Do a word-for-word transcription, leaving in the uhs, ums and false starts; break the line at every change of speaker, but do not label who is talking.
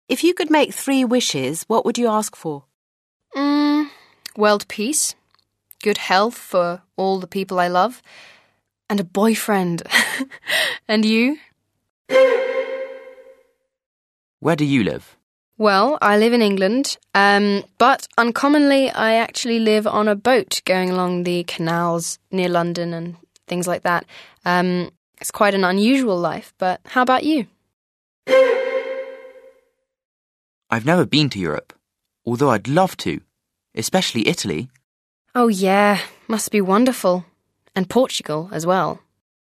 If you could make three wishes, what would you ask for?
Mm, world peace, good health for all the people I love, and a boyfriend. And you?
Where do you live?
Well, I live in England, um, but uncommonly I actually live on a boat going along the canals near London and things like that. Um, it's quite an unusual life, but how about you?
I've never been to Europe, although I'd love to, especially Italy.
Oh yeah, must be wonderful. And Portugal as well.